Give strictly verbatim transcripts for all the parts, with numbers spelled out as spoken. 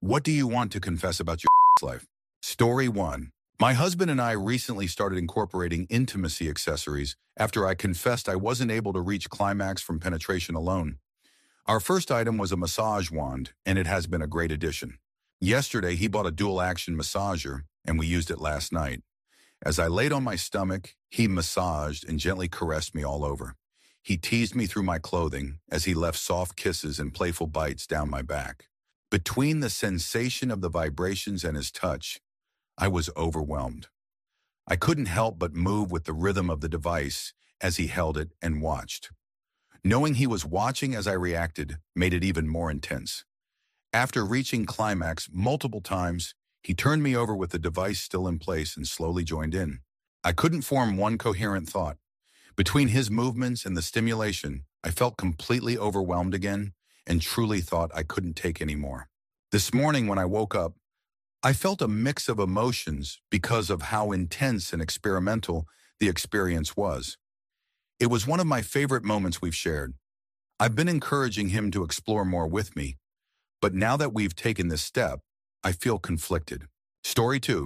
What do you want to confess about your life? Story one. My husband and I recently started incorporating intimacy accessories after I confessed I wasn't able to reach climax from penetration alone. Our first item was a massage wand, and it has been a great addition. Yesterday, he bought a dual-action massager, and we used it last night. As I laid on my stomach, he massaged and gently caressed me all over. He teased me through my clothing as he left soft kisses and playful bites down my back. Between the sensation of the vibrations and his touch, I was overwhelmed. I couldn't help but move with the rhythm of the device as he held it and watched. Knowing he was watching as I reacted made it even more intense. After reaching climax multiple times, he turned me over with the device still in place and slowly joined in. I couldn't form one coherent thought. Between his movements and the stimulation, I felt completely overwhelmed again and truly thought I couldn't take any more. This morning when I woke up, I felt a mix of emotions because of how intense and experimental the experience was. It was one of my favorite moments we've shared. I've been encouraging him to explore more with me, but now that we've taken this step, I feel conflicted. Story two.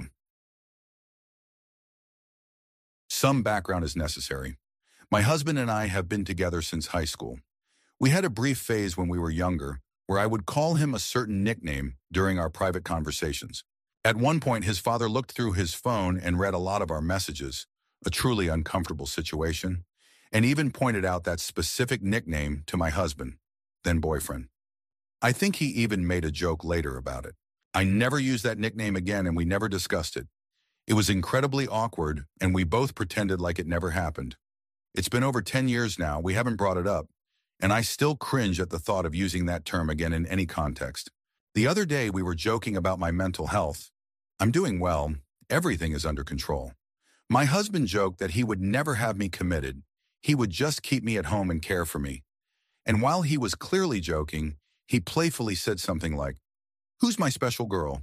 Some background is necessary. My husband and I have been together since high school. We had a brief phase when we were younger where I would call him a certain nickname during our private conversations. At one point, his father looked through his phone and read a lot of our messages, a truly uncomfortable situation, and even pointed out that specific nickname to my husband, then boyfriend. I think he even made a joke later about it. I never used that nickname again and we never discussed it. It was incredibly awkward and we both pretended like it never happened. It's been over ten years now, we haven't brought it up, and I still cringe at the thought of using that term again in any context. The other day we were joking about my mental health. I'm doing well, everything is under control. My husband joked that he would never have me committed. He would just keep me at home and care for me. And while he was clearly joking, he playfully said something like, "Who's my special girl?"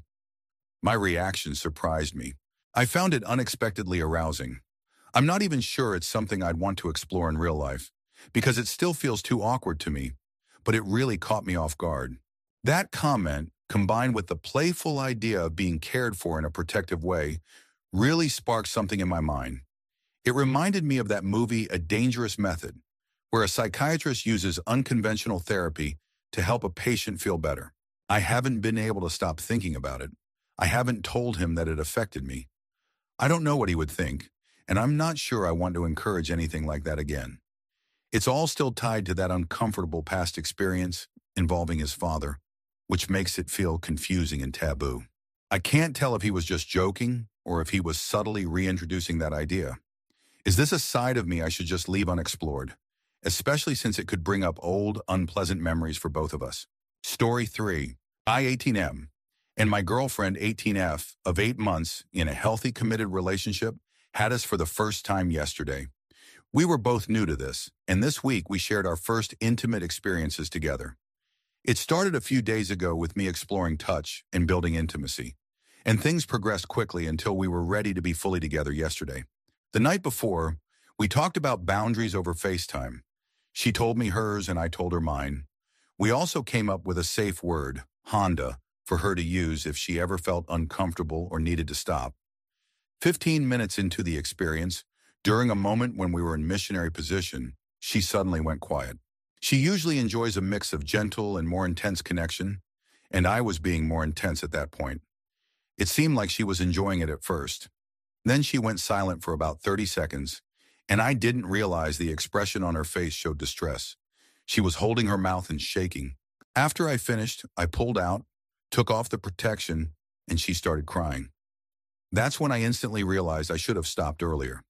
My reaction surprised me. I found it unexpectedly arousing. I'm not even sure it's something I'd want to explore in real life, because it still feels too awkward to me, but it really caught me off guard. That comment, combined with the playful idea of being cared for in a protective way, really sparked something in my mind. It reminded me of that movie A Dangerous Method, where a psychiatrist uses unconventional therapy to help a patient feel better. I haven't been able to stop thinking about it. I haven't told him that it affected me. I don't know what he would think, and I'm not sure I want to encourage anything like that again. It's all still tied to that uncomfortable past experience involving his father, which makes it feel confusing and taboo. I can't tell if he was just joking or if he was subtly reintroducing that idea. Is this a side of me I should just leave unexplored, especially since it could bring up old, unpleasant memories for both of us? Story three. I eighteen M and my girlfriend eighteen F of eight months in a healthy, committed relationship had us for the first time yesterday. We were both new to this, and this week we shared our first intimate experiences together. It started a few days ago with me exploring touch and building intimacy, and things progressed quickly until we were ready to be fully together yesterday. The night before, we talked about boundaries over FaceTime. She told me hers and I told her mine. We also came up with a safe word, Honda, for her to use if she ever felt uncomfortable or needed to stop. Fifteen minutes into the experience, during a moment when we were in missionary position, she suddenly went quiet. She usually enjoys a mix of gentle and more intense connection, and I was being more intense at that point. It seemed like she was enjoying it at first. Then she went silent for about thirty seconds, and I didn't realize the expression on her face showed distress. She was holding her mouth and shaking. After I finished, I pulled out, took off the protection, and she started crying. That's when I instantly realized I should have stopped earlier.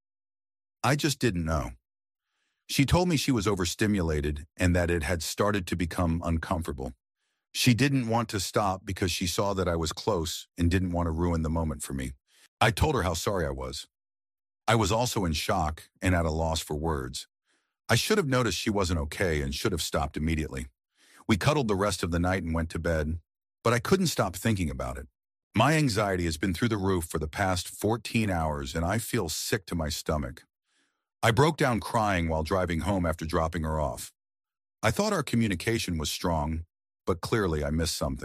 I just didn't know. She told me she was overstimulated and that it had started to become uncomfortable. She didn't want to stop because she saw that I was close and didn't want to ruin the moment for me. I told her how sorry I was. I was also in shock and at a loss for words. I should have noticed she wasn't okay and should have stopped immediately. We cuddled the rest of the night and went to bed, but I couldn't stop thinking about it. My anxiety has been through the roof for the past fourteen hours and I feel sick to my stomach. I broke down crying while driving home after dropping her off. I thought our communication was strong, but clearly I missed something.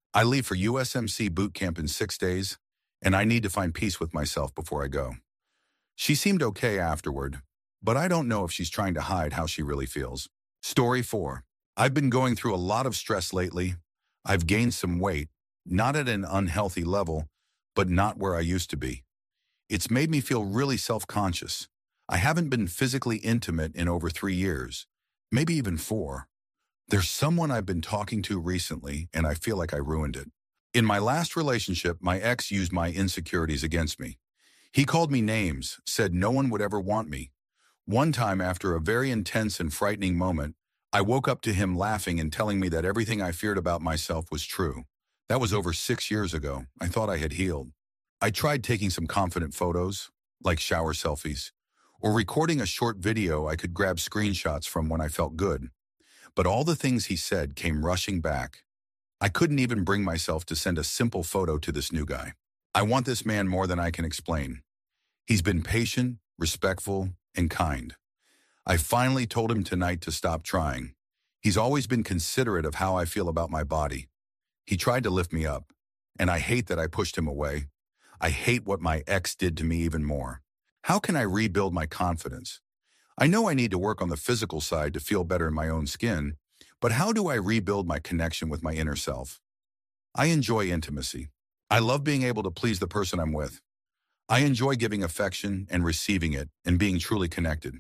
I leave for U S M C boot camp in six days, and I need to find peace with myself before I go. She seemed okay afterward, but I don't know if she's trying to hide how she really feels. Story four. I've been going through a lot of stress lately. I've gained some weight, not at an unhealthy level, but not where I used to be. It's made me feel really self-conscious. I haven't been physically intimate in over three years, maybe even four. There's someone I've been talking to recently, and I feel like I ruined it. In my last relationship, my ex used my insecurities against me. He called me names, said no one would ever want me. One time, after a very intense and frightening moment, I woke up to him laughing and telling me that everything I feared about myself was true. That was over six years ago. I thought I had healed. I tried taking some confident photos, like shower selfies, or recording a short video I could grab screenshots from when I felt good. But all the things he said came rushing back. I couldn't even bring myself to send a simple photo to this new guy. I want this man more than I can explain. He's been patient, respectful, and kind. I finally told him tonight to stop trying. He's always been considerate of how I feel about my body. He tried to lift me up, and I hate that I pushed him away. I hate what my ex did to me even more. How can I rebuild my confidence? I know I need to work on the physical side to feel better in my own skin, but how do I rebuild my connection with my inner self? I enjoy intimacy. I love being able to please the person I'm with. I enjoy giving affection and receiving it and being truly connected.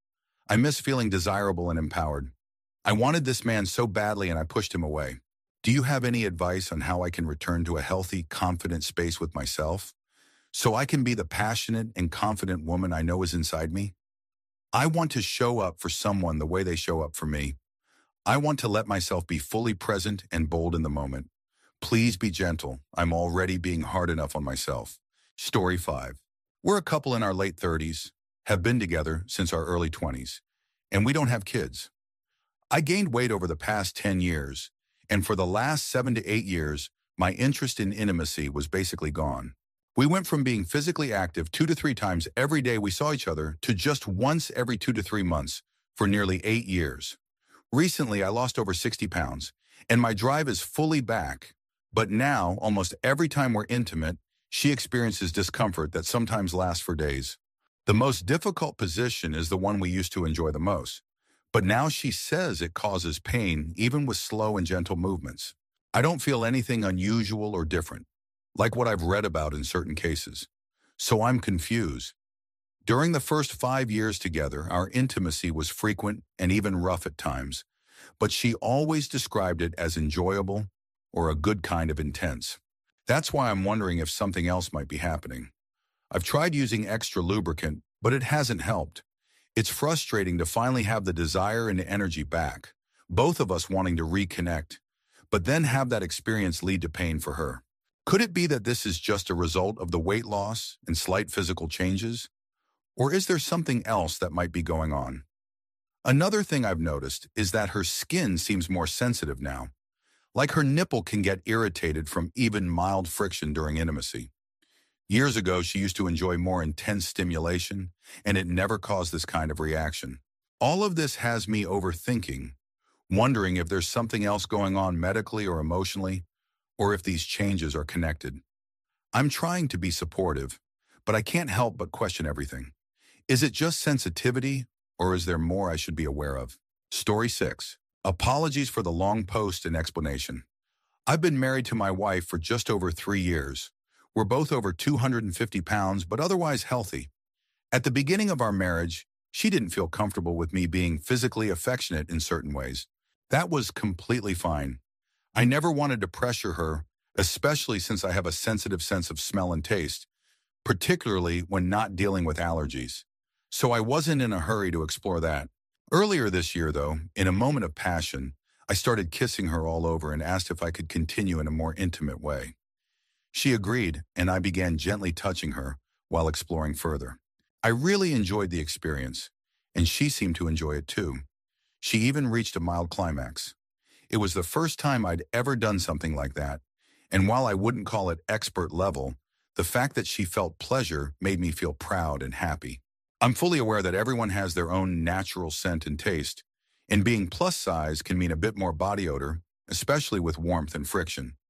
I miss feeling desirable and empowered. I wanted this man so badly and I pushed him away. Do you have any advice on how I can return to a healthy, confident space with myself, so I can be the passionate and confident woman I know is inside me? I want to show up for someone the way they show up for me. I want to let myself be fully present and bold in the moment. Please be gentle. I'm already being hard enough on myself. Story five. We're a couple in our late thirties, have been together since our early twenties, and we don't have kids. I gained weight over the past ten years, and for the last seven to eight years, my interest in intimacy was basically gone. We went from being physically active two to three times every day we saw each other to just once every two to three months for nearly eight years. Recently, I lost over sixty pounds, and my drive is fully back. But now, almost every time we're intimate, she experiences discomfort that sometimes lasts for days. The most difficult position is the one we used to enjoy the most. But now she says it causes pain, even with slow and gentle movements. I don't feel anything unusual or different, like what I've read about in certain cases. So I'm confused. During the first five years together, our intimacy was frequent and even rough at times, but she always described it as enjoyable or a good kind of intense. That's why I'm wondering if something else might be happening. I've tried using extra lubricant, but it hasn't helped. It's frustrating to finally have the desire and energy back, both of us wanting to reconnect, but then have that experience lead to pain for her. Could it be that this is just a result of the weight loss and slight physical changes? Or is there something else that might be going on? Another thing I've noticed is that her skin seems more sensitive now, like her nipple can get irritated from even mild friction during intimacy. Years ago, she used to enjoy more intense stimulation, and it never caused this kind of reaction. All of this has me overthinking, wondering if there's something else going on medically or emotionally, or if these changes are connected. I'm trying to be supportive, but I can't help but question everything. Is it just sensitivity, or is there more I should be aware of? Story six. Apologies for the long post and explanation. I've been married to my wife for just over three years. We're both over two hundred fifty pounds, but otherwise healthy. At the beginning of our marriage, she didn't feel comfortable with me being physically affectionate in certain ways. That was completely fine. I never wanted to pressure her, especially since I have a sensitive sense of smell and taste, particularly when not dealing with allergies. So I wasn't in a hurry to explore that. Earlier this year, though, in a moment of passion, I started kissing her all over and asked if I could continue in a more intimate way. She agreed, and I began gently touching her while exploring further. I really enjoyed the experience, and she seemed to enjoy it too. She even reached a mild climax. It was the first time I'd ever done something like that, and while I wouldn't call it expert level, the fact that she felt pleasure made me feel proud and happy. I'm fully aware that everyone has their own natural scent and taste, and being plus size can mean a bit more body odor, especially with warmth and friction.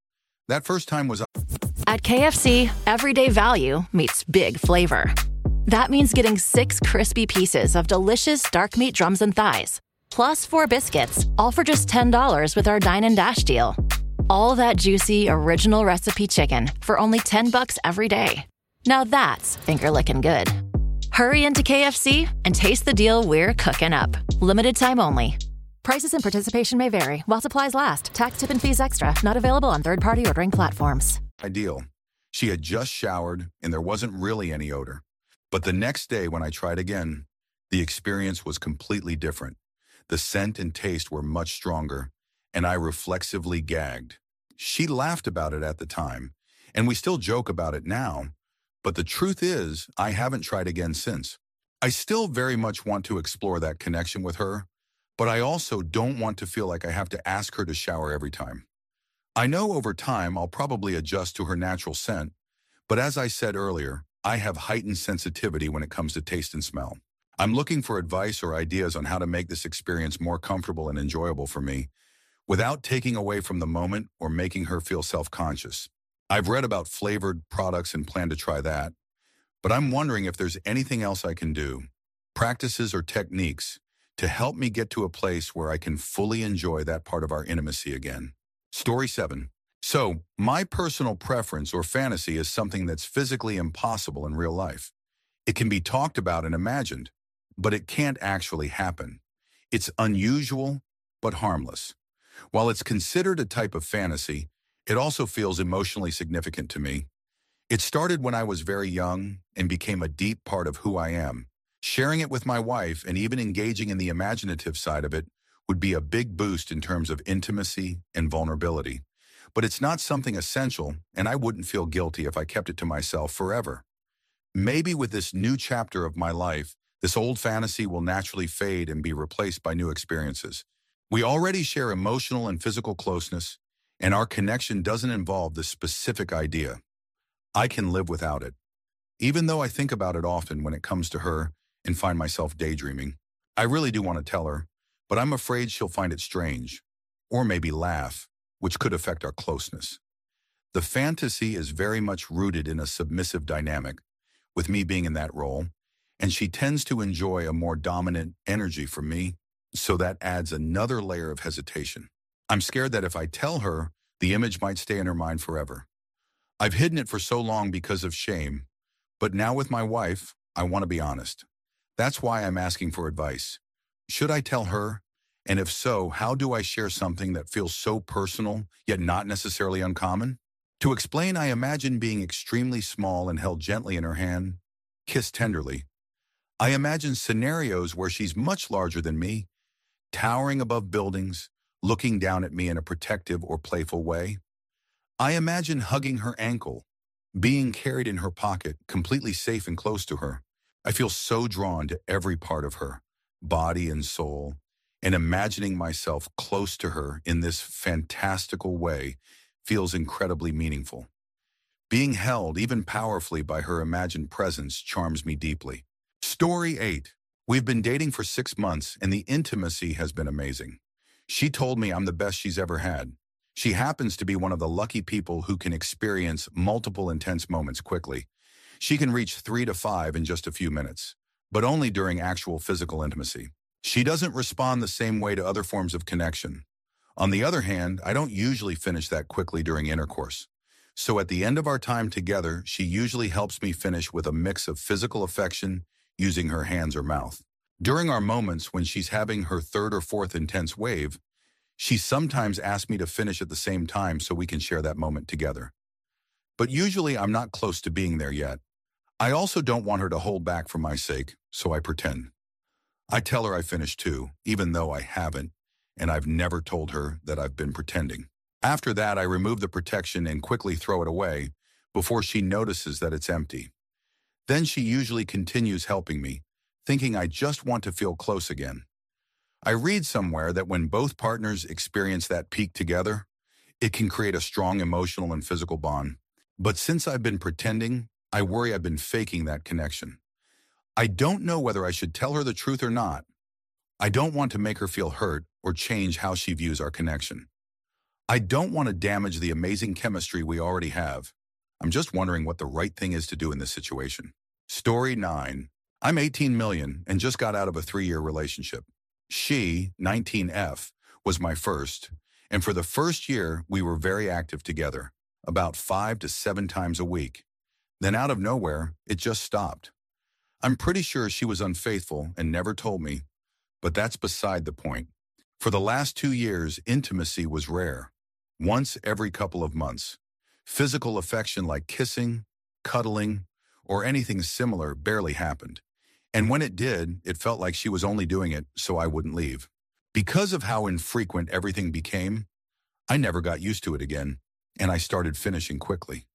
That first time was At K F C, everyday value meets big flavor. That means getting six crispy pieces of delicious dark meat drums and thighs, plus four biscuits, all for just ten dollars with our Dine and Dash deal. All that juicy, original recipe chicken for only ten bucks every day. Now that's finger-licking good. Hurry into K F C and taste the deal we're cooking up. Limited time only. Prices and participation may vary while supplies last. Tax, tip, and fees extra. Not available on third-party ordering platforms. ideal. She had just showered, and there wasn't really any odor. But the next day when I tried again, the experience was completely different. The scent and taste were much stronger, and I reflexively gagged. She laughed about it at the time, and we still joke about it now, but the truth is, I haven't tried again since. I still very much want to explore that connection with her, but I also don't want to feel like I have to ask her to shower every time. I know over time I'll probably adjust to her natural scent, but as I said earlier, I have heightened sensitivity when it comes to taste and smell. I'm looking for advice or ideas on how to make this experience more comfortable and enjoyable for me, without taking away from the moment or making her feel self-conscious. I've read about flavored products and plan to try that, but I'm wondering if there's anything else I can do, practices or techniques, to help me get to a place where I can fully enjoy that part of our intimacy again. Story seven. So, my personal preference or fantasy is something that's physically impossible in real life. It can be talked about and imagined, but it can't actually happen. It's unusual, but harmless. While it's considered a type of fantasy, it also feels emotionally significant to me. It started when I was very young and became a deep part of who I am. Sharing it with my wife and even engaging in the imaginative side of it would be a big boost in terms of intimacy and vulnerability. But it's not something essential, and I wouldn't feel guilty if I kept it to myself forever. Maybe with this new chapter of my life, this old fantasy will naturally fade and be replaced by new experiences. We already share emotional and physical closeness, and our connection doesn't involve this specific idea. I can live without it. Even though I think about it often when it comes to her and find myself daydreaming, I really do want to tell her, but I'm afraid she'll find it strange, or maybe laugh, which could affect our closeness. The fantasy is very much rooted in a submissive dynamic, with me being in that role, and she tends to enjoy a more dominant energy from me, so that adds another layer of hesitation. I'm scared that if I tell her, the image might stay in her mind forever. I've hidden it for so long because of shame, but now with my wife, I want to be honest. That's why I'm asking for advice. Should I tell her? And if so, how do I share something that feels so personal, yet not necessarily uncommon? To explain, I imagine being extremely small and held gently in her hand, kissed tenderly. I imagine scenarios where she's much larger than me, towering above buildings, looking down at me in a protective or playful way. I imagine hugging her ankle, being carried in her pocket, completely safe and close to her. I feel so drawn to every part of her, body and soul, and imagining myself close to her in this fantastical way feels incredibly meaningful. Being held, even powerfully, by her imagined presence charms me deeply. Story eight. We've been dating for six months, and the intimacy has been amazing. She told me I'm the best she's ever had. She happens to be one of the lucky people who can experience multiple intense moments quickly. She can reach three to five in just a few minutes, but only during actual physical intimacy. She doesn't respond the same way to other forms of connection. On the other hand, I don't usually finish that quickly during intercourse. So at the end of our time together, she usually helps me finish with a mix of physical affection using her hands or mouth. During our moments when she's having her third or fourth intense wave, she sometimes asks me to finish at the same time so we can share that moment together. But usually I'm not close to being there yet. I also don't want her to hold back for my sake, so I pretend. I tell her I finished too, even though I haven't, and I've never told her that I've been pretending. After that, I remove the protection and quickly throw it away before she notices that it's empty. Then she usually continues helping me, thinking I just want to feel close again. I read somewhere that when both partners experience that peak together, it can create a strong emotional and physical bond. But since I've been pretending, I worry I've been faking that connection. I don't know whether I should tell her the truth or not. I don't want to make her feel hurt or change how she views our connection. I don't want to damage the amazing chemistry we already have. I'm just wondering what the right thing is to do in this situation. Story nine. I'm eighteen million and just got out of a three-year relationship. She, nineteen F, was my first, and for the first year, we were very active together, about five to seven times a week. Then out of nowhere, it just stopped. I'm pretty sure she was unfaithful and never told me, but that's beside the point. For the last two years, intimacy was rare, once every couple of months. Physical affection like kissing, cuddling, or anything similar barely happened. And when it did, it felt like she was only doing it so I wouldn't leave. Because of how infrequent everything became, I never got used to it again, and I started finishing quickly.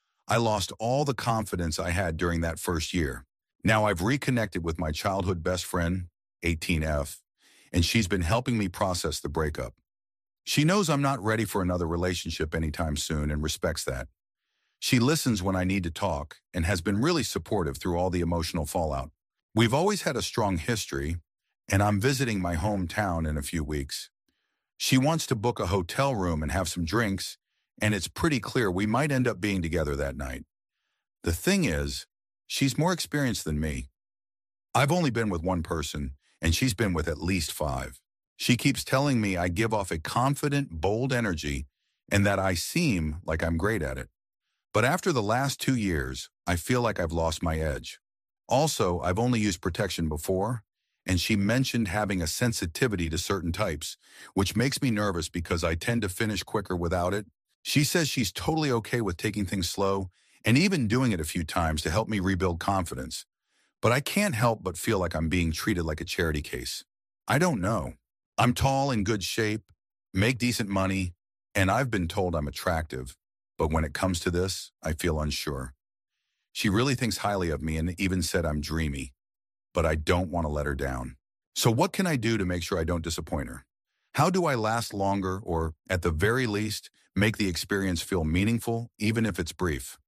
I lost all the confidence I had during that first year. Now I've reconnected with my childhood best friend, eighteen F, and she's been helping me process the breakup. She knows I'm not ready for another relationship anytime soon and respects that. She listens when I need to talk and has been really supportive through all the emotional fallout. We've always had a strong history, and I'm visiting my hometown in a few weeks. She wants to book a hotel room and have some drinks, and it's pretty clear we might end up being together that night. The thing is, she's more experienced than me. I've only been with one person, and she's been with at least five. She keeps telling me I give off a confident, bold energy and that I seem like I'm great at it. But after the last two years, I feel like I've lost my edge. Also, I've only used protection before, and she mentioned having a sensitivity to certain types, which makes me nervous because I tend to finish quicker without it. She says she's totally okay with taking things slow and even doing it a few times to help me rebuild confidence. But I can't help but feel like I'm being treated like a charity case. I don't know. I'm tall, in good shape, make decent money, and I've been told I'm attractive. But when it comes to this, I feel unsure. She really thinks highly of me and even said I'm dreamy, but I don't want to let her down. So what can I do to make sure I don't disappoint her? How do I last longer or, at the very least, make the experience feel meaningful, even if it's brief?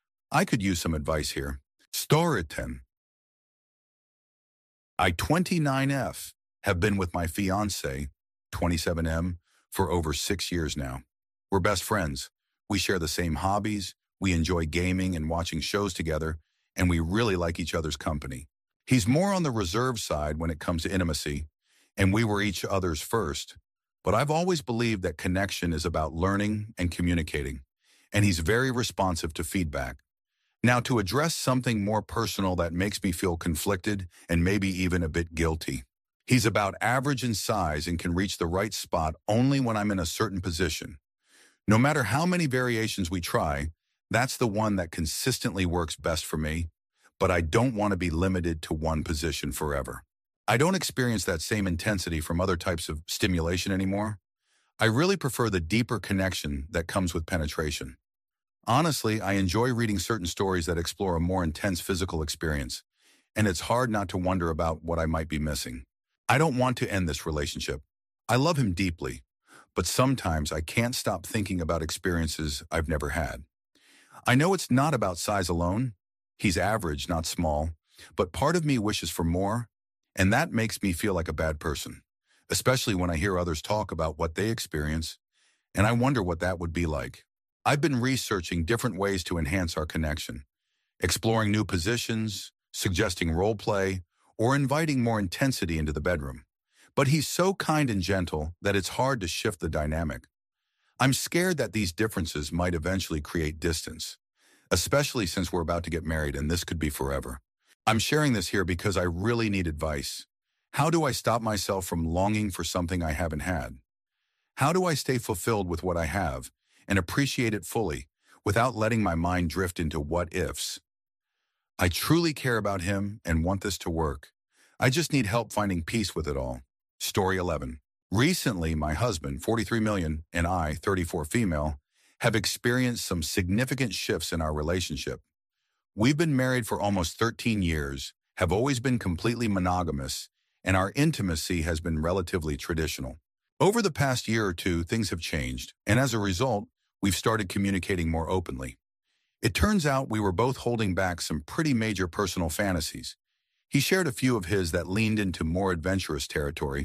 I could use some advice here. Story ten. I, twenty-nine F, have been with my fiancé, twenty-seven M, for over six years now. We're best friends. We share the same hobbies, we enjoy gaming and watching shows together, and we really like each other's company. He's more on the reserved side when it comes to intimacy, and we were each other's first. But I've always believed that connection is about learning and communicating, and he's very responsive to feedback. Now, to address something more personal that makes me feel conflicted and maybe even a bit guilty. He's about average in size and can reach the right spot only when I'm in a certain position. No matter how many variations we try, that's the one that consistently works best for me, but I don't want to be limited to one position forever. I don't experience that same intensity from other types of stimulation anymore. I really prefer the deeper connection that comes with penetration. Honestly, I enjoy reading certain stories that explore a more intense physical experience, and it's hard not to wonder about what I might be missing. I don't want to end this relationship. I love him deeply, but sometimes I can't stop thinking about experiences I've never had. I know it's not about size alone. He's average, not small, but part of me wishes for more, and that makes me feel like a bad person, especially when I hear others talk about what they experience, and I wonder what that would be like. I've been researching different ways to enhance our connection, exploring new positions, suggesting role play, or inviting more intensity into the bedroom. But he's so kind and gentle that it's hard to shift the dynamic. I'm scared that these differences might eventually create distance, especially since we're about to get married and this could be forever. I'm sharing this here because I really need advice. How do I stop myself from longing for something I haven't had? How do I stay fulfilled with what I have and appreciate it fully without letting my mind drift into what-ifs? I truly care about him and want this to work. I just need help finding peace with it all. Story eleven. Recently, my husband, forty-three million, and I, thirty-four female, have experienced some significant shifts in our relationship. We've been married for almost thirteen years, have always been completely monogamous, and our intimacy has been relatively traditional. Over the past year or two, things have changed, and as a result, we've started communicating more openly. It turns out we were both holding back some pretty major personal fantasies. He shared a few of his that leaned into more adventurous territory,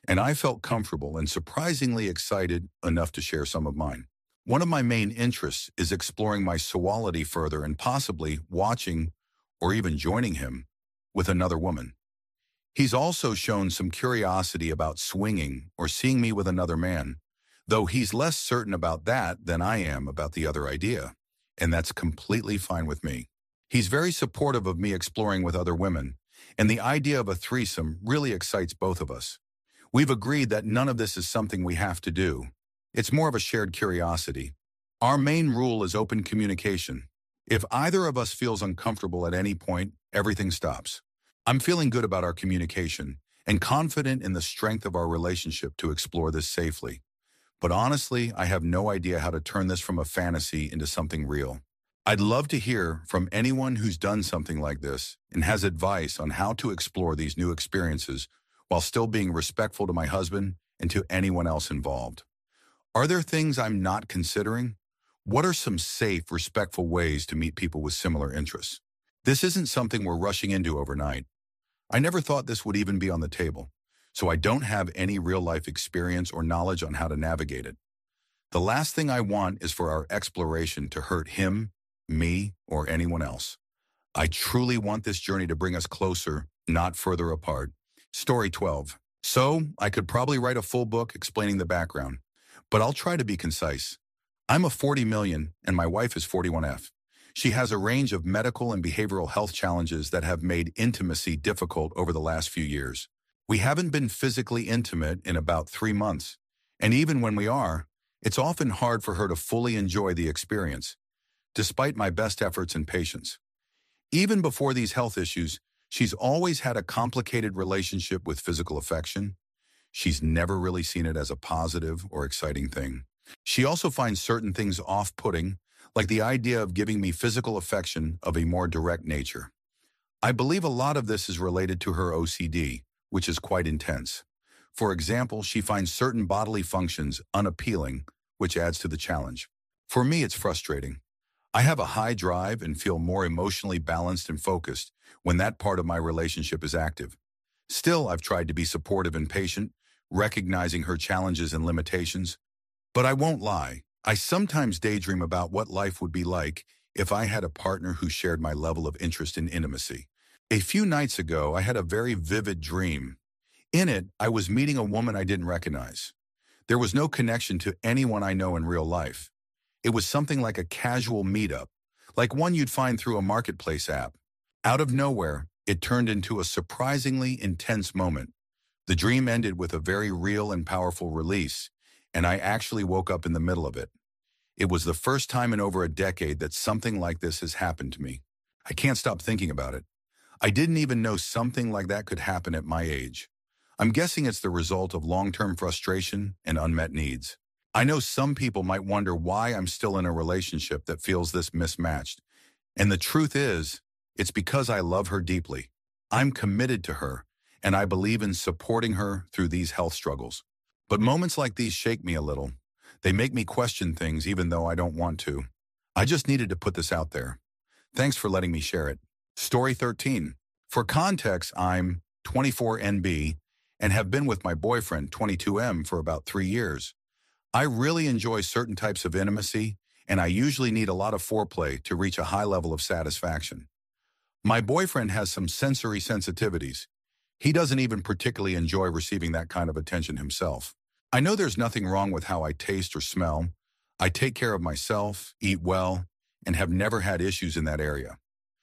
and I felt comfortable and surprisingly excited enough to share some of mine. One of my main interests is exploring my sexuality further and possibly watching or even joining him with another woman. He's also shown some curiosity about swinging or seeing me with another man, though he's less certain about that than I am about the other idea, and that's completely fine with me. He's very supportive of me exploring with other women, and the idea of a threesome really excites both of us. We've agreed that none of this is something we have to do. It's more of a shared curiosity. Our main rule is open communication. If either of us feels uncomfortable at any point, everything stops. I'm feeling good about our communication and confident in the strength of our relationship to explore this safely. But honestly, I have no idea how to turn this from a fantasy into something real. I'd love to hear from anyone who's done something like this and has advice on how to explore these new experiences while still being respectful to my husband and to anyone else involved. Are there things I'm not considering? What are some safe, respectful ways to meet people with similar interests? This isn't something we're rushing into overnight. I never thought this would even be on the table, so I don't have any real-life experience or knowledge on how to navigate it. The last thing I want is for our exploration to hurt him, me, or anyone else. I truly want this journey to bring us closer, not further apart. Story twelve. So, I could probably write a full book explaining the background, but I'll try to be concise. I'm a forty million and my wife is forty-one F. She has a range of medical and behavioral health challenges that have made intimacy difficult over the last few years. We haven't been physically intimate in about three months, and even when we are, it's often hard for her to fully enjoy the experience, despite my best efforts and patience. Even before these health issues, she's always had a complicated relationship with physical affection. She's never really seen it as a positive or exciting thing. She also finds certain things off-putting, like the idea of giving me physical affection of a more direct nature. I believe a lot of this is related to her O C D, which is quite intense. For example, she finds certain bodily functions unappealing, which adds to the challenge. For me, it's frustrating. I have a high drive and feel more emotionally balanced and focused when that part of my relationship is active. Still, I've tried to be supportive and patient, recognizing her challenges and limitations. But I won't lie, I sometimes daydream about what life would be like if I had a partner who shared my level of interest in intimacy. A few nights ago, I had a very vivid dream. In it, I was meeting a woman I didn't recognize. There was no connection to anyone I know in real life. It was something like a casual meetup, like one you'd find through a marketplace app. Out of nowhere, it turned into a surprisingly intense moment. The dream ended with a very real and powerful release, and I actually woke up in the middle of it. It was the first time in over a decade that something like this has happened to me. I can't stop thinking about it. I didn't even know something like that could happen at my age. I'm guessing it's the result of long-term frustration and unmet needs. I know some people might wonder why I'm still in a relationship that feels this mismatched. And the truth is, it's because I love her deeply. I'm committed to her, and I believe in supporting her through these health struggles. But moments like these shake me a little. They make me question things even though I don't want to. I just needed to put this out there. Thanks for letting me share it. Story thirteen. For context, I'm twenty-four N B and have been with my boyfriend, twenty-two M, for about three years. I really enjoy certain types of intimacy, and I usually need a lot of foreplay to reach a high level of satisfaction. My boyfriend has some sensory sensitivities. He doesn't even particularly enjoy receiving that kind of attention himself. I know there's nothing wrong with how I taste or smell. I take care of myself, eat well, and have never had issues in that area.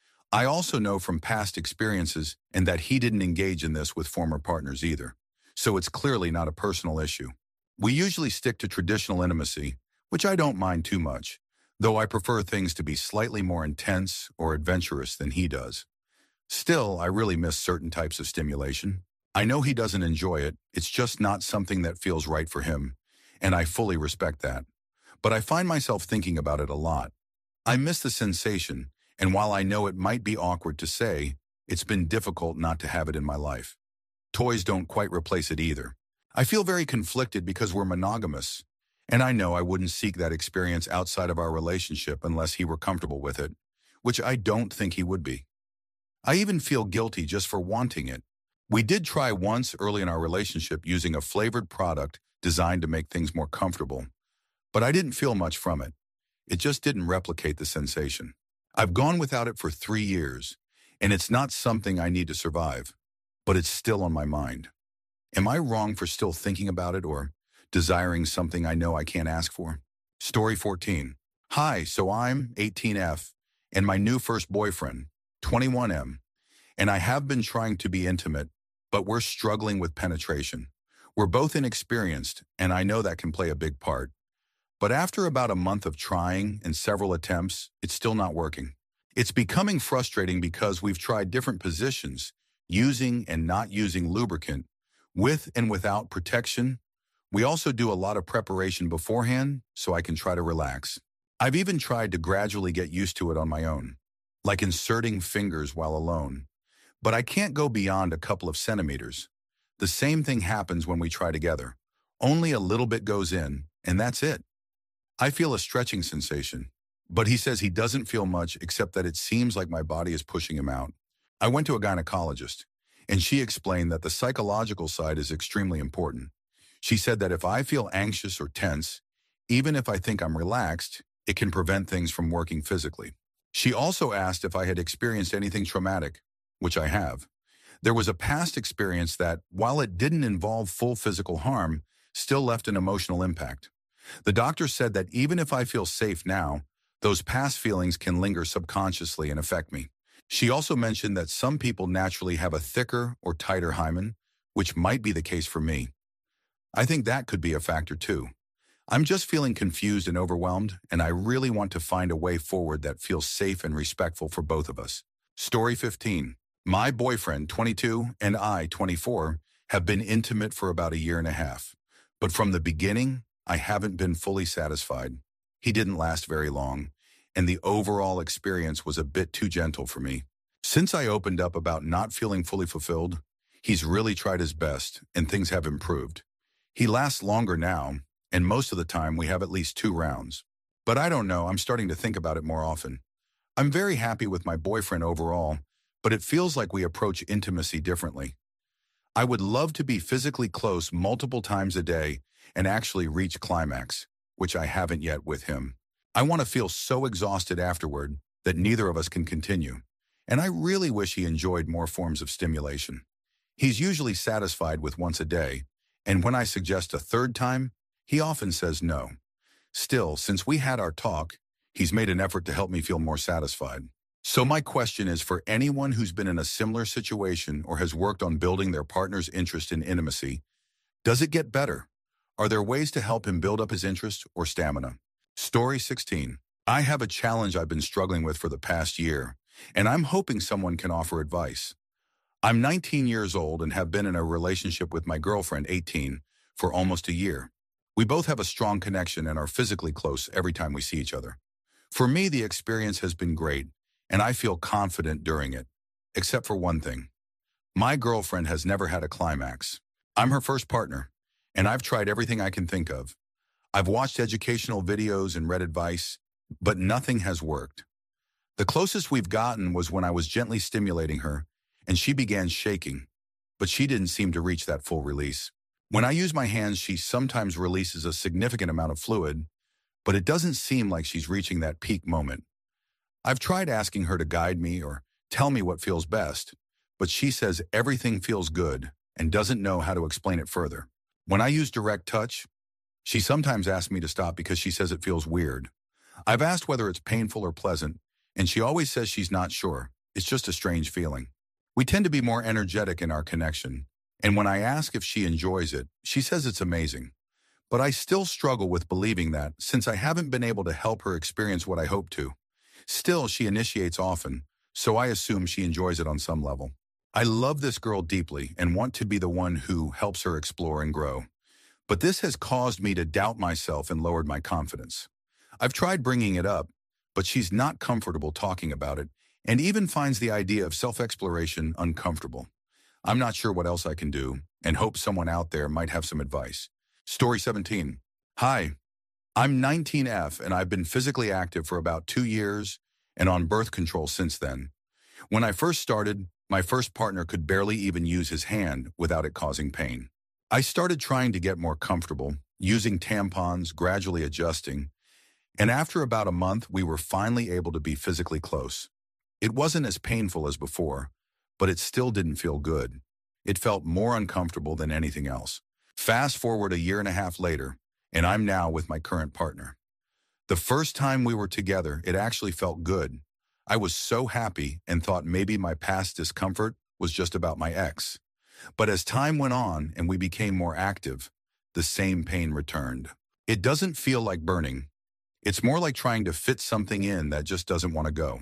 I also know from past experiences and that he didn't engage in this with former partners either, so it's clearly not a personal issue. We usually stick to traditional intimacy, which I don't mind too much, though I prefer things to be slightly more intense or adventurous than he does. Still, I really miss certain types of stimulation. I know he doesn't enjoy it, it's just not something that feels right for him, and I fully respect that. But I find myself thinking about it a lot. I miss the sensation, and while I know it might be awkward to say, it's been difficult not to have it in my life. Toys don't quite replace it either. I feel very conflicted because we're monogamous, and I know I wouldn't seek that experience outside of our relationship unless he were comfortable with it, which I don't think he would be. I even feel guilty just for wanting it. We did try once early in our relationship using a flavored product designed to make things more comfortable, but I didn't feel much from it. It just didn't replicate the sensation. I've gone without it for three years, and it's not something I need to survive, but it's still on my mind. Am I wrong for still thinking about it or desiring something I know I can't ask for? Story fourteen. Hi, so I'm eighteen F, and my new first boyfriend, twenty-one M, and I have been trying to be intimate, but we're struggling with penetration. We're both inexperienced, and I know that can play a big part. But after about a month of trying and several attempts, it's still not working. It's becoming frustrating because we've tried different positions, using and not using lubricant, with and without protection. We also do a lot of preparation beforehand so I can try to relax. I've even tried to gradually get used to it on my own, like inserting fingers while alone. But I can't go beyond a couple of centimeters. The same thing happens when we try together. Only a little bit goes in, and that's it. I feel a stretching sensation, but he says he doesn't feel much except that it seems like my body is pushing him out. I went to a gynecologist, and she explained that the psychological side is extremely important. She said that if I feel anxious or tense, even if I think I'm relaxed, it can prevent things from working physically. She also asked if I had experienced anything traumatic, which I have. There was a past experience that, while it didn't involve full physical harm, still left an emotional impact. The doctor said that even if I feel safe now, those past feelings can linger subconsciously and affect me. She also mentioned that some people naturally have a thicker or tighter hymen, which might be the case for me. I think that could be a factor too. I'm just feeling confused and overwhelmed, and I really want to find a way forward that feels safe and respectful for both of us. Story fifteen. My boyfriend, twenty-two, and I, twenty-four, have been intimate for about a year and a half. But from the beginning, I haven't been fully satisfied. He didn't last very long, and the overall experience was a bit too gentle for me. Since I opened up about not feeling fully fulfilled, he's really tried his best, and things have improved. He lasts longer now, and most of the time we have at least two rounds. But I don't know, I'm starting to think about it more often. I'm very happy with my boyfriend overall, but it feels like we approach intimacy differently. I would love to be physically close multiple times a day and actually reach climax, which I haven't yet with him. I want to feel so exhausted afterward that neither of us can continue, and I really wish he enjoyed more forms of stimulation. He's usually satisfied with once a day, and when I suggest a third time, he often says no. Still, since we had our talk, he's made an effort to help me feel more satisfied. So my question is for anyone who's been in a similar situation or has worked on building their partner's interest in intimacy, does it get better? Are there ways to help him build up his interest or stamina? Story sixteen. I have a challenge I've been struggling with for the past year, and I'm hoping someone can offer advice. I'm nineteen years old and have been in a relationship with my girlfriend, eighteen, for almost a year. We both have a strong connection and are physically close every time we see each other. For me, the experience has been great, and I feel confident during it, except for one thing. My girlfriend has never had a climax. I'm her first partner, and I've tried everything I can think of. I've watched educational videos and read advice, but nothing has worked. The closest we've gotten was when I was gently stimulating her, and she began shaking, but she didn't seem to reach that full release. When I use my hands, she sometimes releases a significant amount of fluid, but it doesn't seem like she's reaching that peak moment. I've tried asking her to guide me or tell me what feels best, but she says everything feels good and doesn't know how to explain it further. When I use direct touch, she sometimes asks me to stop because she says it feels weird. I've asked whether it's painful or pleasant, and she always says she's not sure. It's just a strange feeling. We tend to be more energetic in our connection, and when I ask if she enjoys it, she says it's amazing. But I still struggle with believing that since I haven't been able to help her experience what I hope to. Still, she initiates often, so I assume she enjoys it on some level. I love this girl deeply and want to be the one who helps her explore and grow. But this has caused me to doubt myself and lowered my confidence. I've tried bringing it up, but she's not comfortable talking about it and even finds the idea of self-exploration uncomfortable. I'm not sure what else I can do and hope someone out there might have some advice. Story seventeen. Hi, I'm nineteen F and I've been physically active for about two years and on birth control since then. When I first started, My first partner could barely even use his hand without it causing pain. I started trying to get more comfortable, using tampons, gradually adjusting, and after about a month, we were finally able to be physically close. It wasn't as painful as before, but it still didn't feel good. It felt more uncomfortable than anything else. Fast forward a year and a half later, and I'm now with my current partner. The first time we were together, it actually felt good. I was so happy and thought maybe my past discomfort was just about my ex. But as time went on and we became more active, the same pain returned. It doesn't feel like burning. It's more like trying to fit something in that just doesn't want to go.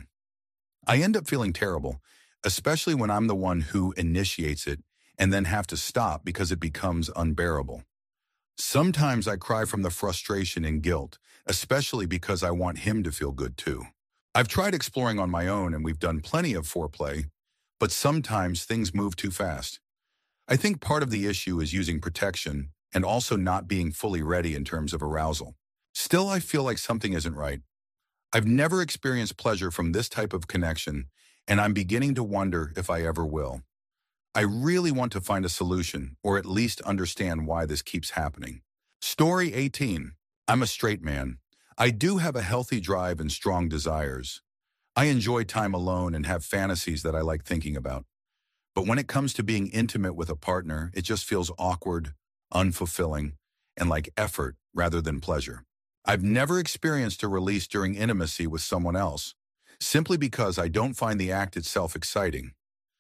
I end up feeling terrible, especially when I'm the one who initiates it and then have to stop because it becomes unbearable. Sometimes I cry from the frustration and guilt, especially because I want him to feel good too. I've tried exploring on my own and we've done plenty of foreplay, but sometimes things move too fast. I think part of the issue is using protection and also not being fully ready in terms of arousal. Still, I feel like something isn't right. I've never experienced pleasure from this type of connection, and I'm beginning to wonder if I ever will. I really want to find a solution, or at least understand why this keeps happening. Story eighteen. I'm a straight man. I do have a healthy drive and strong desires. I enjoy time alone and have fantasies that I like thinking about. But when it comes to being intimate with a partner, it just feels awkward, unfulfilling, and like effort rather than pleasure. I've never experienced a release during intimacy with someone else, simply because I don't find the act itself exciting.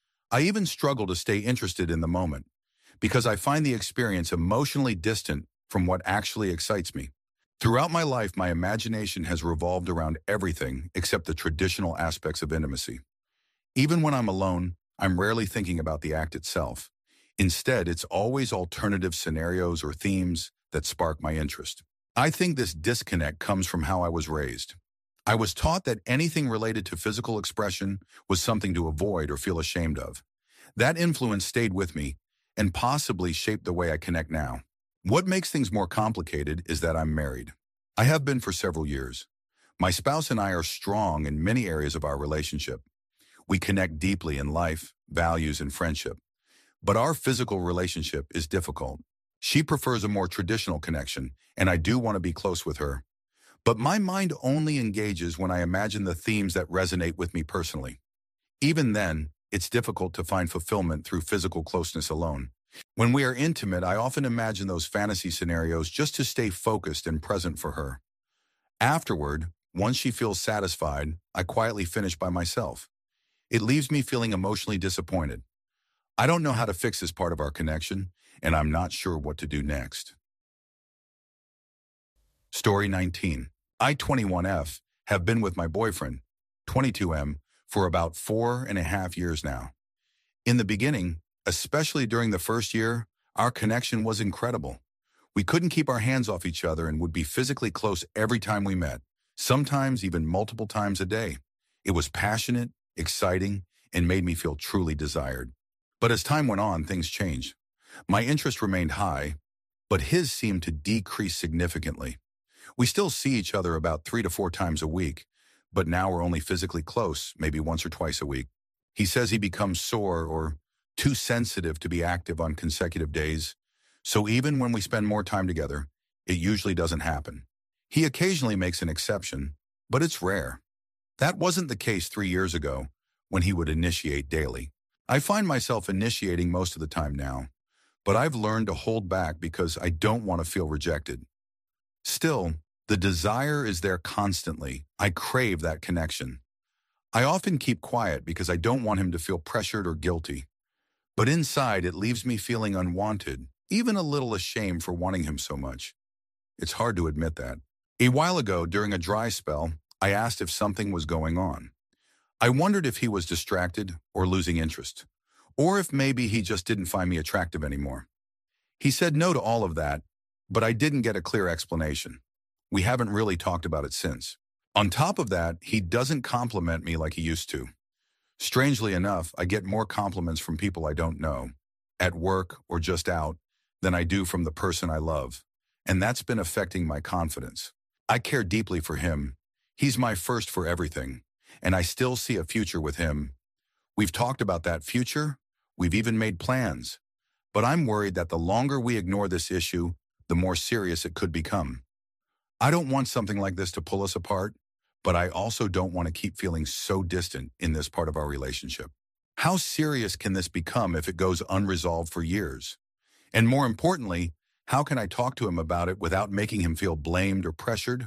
I even struggle to stay interested in the moment, because I find the experience emotionally distant from what actually excites me. Throughout my life, my imagination has revolved around everything except the traditional aspects of intimacy. Even when I'm alone, I'm rarely thinking about the act itself. Instead, it's always alternative scenarios or themes that spark my interest. I think this disconnect comes from how I was raised. I was taught that anything related to physical expression was something to avoid or feel ashamed of. That influence stayed with me and possibly shaped the way I connect now. What makes things more complicated is that I'm married. I have been for several years. My spouse and I are strong in many areas of our relationship. We connect deeply in life, values, and friendship. But our physical relationship is difficult. She prefers a more traditional connection, and I do want to be close with her. But my mind only engages when I imagine the themes that resonate with me personally. Even then, it's difficult to find fulfillment through physical closeness alone. When we are intimate, I often imagine those fantasy scenarios just to stay focused and present for her. Afterward, once she feels satisfied, I quietly finish by myself. It leaves me feeling emotionally disappointed. I don't know how to fix this part of our connection, and I'm not sure what to do next. Story nineteen. I, twenty-one F, have been with my boyfriend, twenty-two M, for about four and a half years now. In the beginning, especially during the first year, our connection was incredible. We couldn't keep our hands off each other and would be physically close every time we met, sometimes even multiple times a day. It was passionate, exciting, and made me feel truly desired. But as time went on, things changed. My interest remained high, but his seemed to decrease significantly. We still see each other about three to four times a week, but now we're only physically close, maybe once or twice a week. He says he becomes sore or too sensitive to be active on consecutive days, so even when we spend more time together, it usually doesn't happen. He occasionally makes an exception, but it's rare. That wasn't the case three years ago, when he would initiate daily. I find myself initiating most of the time now, but I've learned to hold back because I don't want to feel rejected. Still, the desire is there constantly. I crave that connection. I often keep quiet because I don't want him to feel pressured or guilty. But inside, it leaves me feeling unwanted, even a little ashamed for wanting him so much. It's hard to admit that. A while ago, during a dry spell, I asked if something was going on. I wondered if he was distracted or losing interest, or if maybe he just didn't find me attractive anymore. He said no to all of that, but I didn't get a clear explanation. We haven't really talked about it since. On top of that, he doesn't compliment me like he used to. Strangely enough, I get more compliments from people I don't know, at work or just out, than I do from the person I love, and that's been affecting my confidence. I care deeply for him. He's my first for everything, and I still see a future with him. We've talked about that future. We've even made plans. But I'm worried that the longer we ignore this issue, the more serious it could become. I don't want something like this to pull us apart, but I also don't want to keep feeling so distant in this part of our relationship. How serious can this become if it goes unresolved for years? And more importantly, how can I talk to him about it without making him feel blamed or pressured?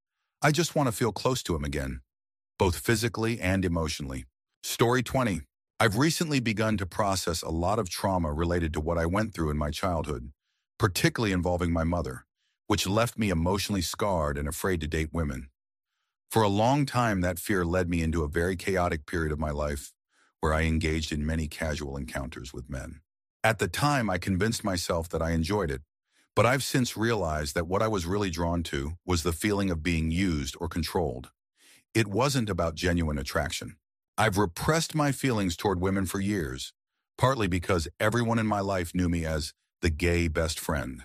I just want to feel close to him again, both physically and emotionally. Story twenty. I've recently begun to process a lot of trauma related to what I went through in my childhood, particularly involving my mother, which left me emotionally scarred and afraid to date women. For a long time, that fear led me into a very chaotic period of my life where I engaged in many casual encounters with men. At the time, I convinced myself that I enjoyed it, but I've since realized that what I was really drawn to was the feeling of being used or controlled. It wasn't about genuine attraction. I've repressed my feelings toward women for years, partly because everyone in my life knew me as the gay best friend.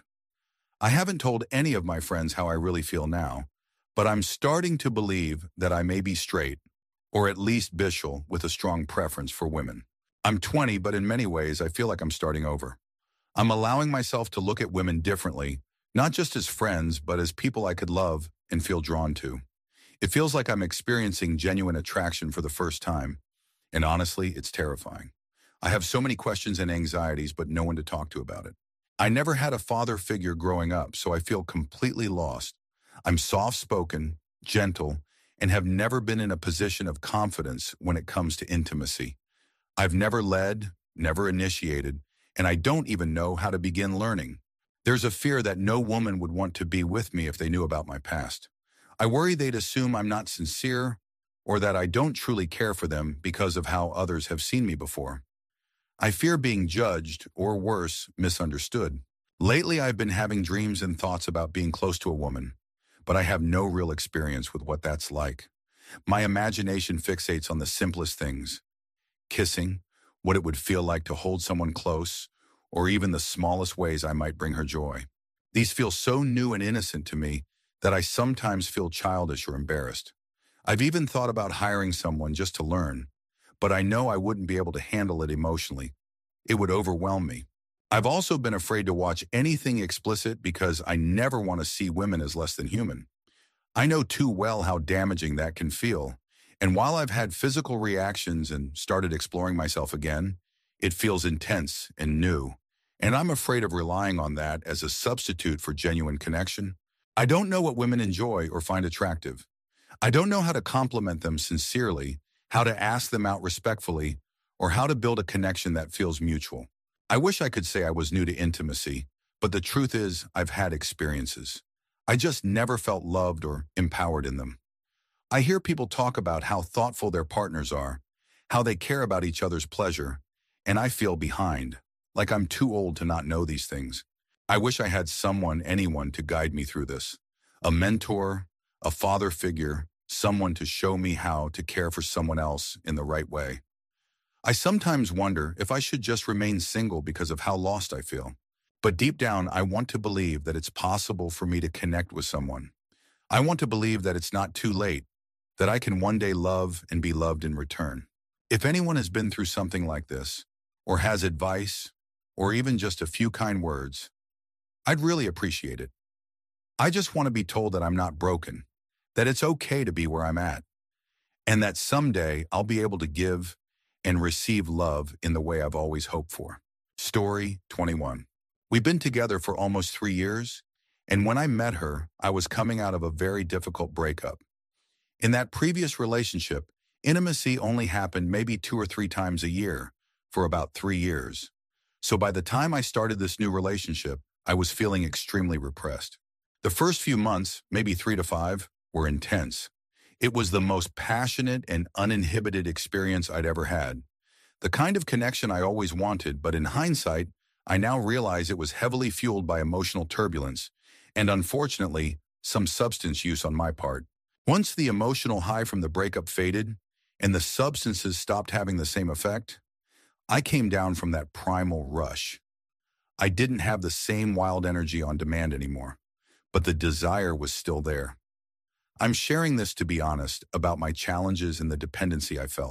I haven't told any of my friends how I really feel now, but I'm starting to believe that I may be straight, or at least bishul, with a strong preference for women. I'm twenty, but in many ways I feel like I'm starting over. I'm allowing myself to look at women differently, not just as friends, but as people I could love and feel drawn to. It feels like I'm experiencing genuine attraction for the first time, and honestly, it's terrifying. I have so many questions and anxieties, but no one to talk to about it. I never had a father figure growing up, so I feel completely lost. I'm soft-spoken, gentle, and have never been in a position of confidence when it comes to intimacy. I've never led, never initiated, and I don't even know how to begin learning. There's a fear that no woman would want to be with me if they knew about my past. I worry they'd assume I'm not sincere or that I don't truly care for them because of how others have seen me before. I fear being judged, or worse, misunderstood. Lately, I've been having dreams and thoughts about being close to a woman, but I have no real experience with what that's like. My imagination fixates on the simplest things: kissing, what it would feel like to hold someone close, or even the smallest ways I might bring her joy. These feel so new and innocent to me that I sometimes feel childish or embarrassed. I've even thought about hiring someone just to learn, but I know I wouldn't be able to handle it emotionally. It would overwhelm me. I've also been afraid to watch anything explicit because I never want to see women as less than human. I know too well how damaging that can feel, and while I've had physical reactions and started exploring myself again, it feels intense and new, and I'm afraid of relying on that as a substitute for genuine connection. I don't know what women enjoy or find attractive. I don't know how to compliment them sincerely, how to ask them out respectfully, or how to build a connection that feels mutual. I wish I could say I was new to intimacy, but the truth is I've had experiences. I just never felt loved or empowered in them. I hear people talk about how thoughtful their partners are, how they care about each other's pleasure, and I feel behind, like I'm too old to not know these things. I wish I had someone, anyone, to guide me through this. A mentor, a father figure, someone to show me how to care for someone else in the right way. I sometimes wonder if I should just remain single because of how lost I feel. But deep down, I want to believe that it's possible for me to connect with someone. I want to believe that it's not too late, that I can one day love and be loved in return. If anyone has been through something like this, or has advice, or even just a few kind words, I'd really appreciate it. I just want to be told that I'm not broken, that it's okay to be where I'm at, and that someday I'll be able to give and receive love in the way I've always hoped for. Story twenty-one. We've been together for almost three years, and when I met her, I was coming out of a very difficult breakup. In that previous relationship, intimacy only happened maybe two or three times a year for about three years. So by the time I started this new relationship, I was feeling extremely repressed. The first few months, maybe three to five, were intense. It was the most passionate and uninhibited experience I'd ever had. The kind of connection I always wanted, but in hindsight, I now realize it was heavily fueled by emotional turbulence and, unfortunately, some substance use on my part. Once the emotional high from the breakup faded and the substances stopped having the same effect, I came down from that primal rush. I didn't have the same wild energy on demand anymore, but the desire was still there. I'm sharing this to be honest about my challenges and the dependency I felt.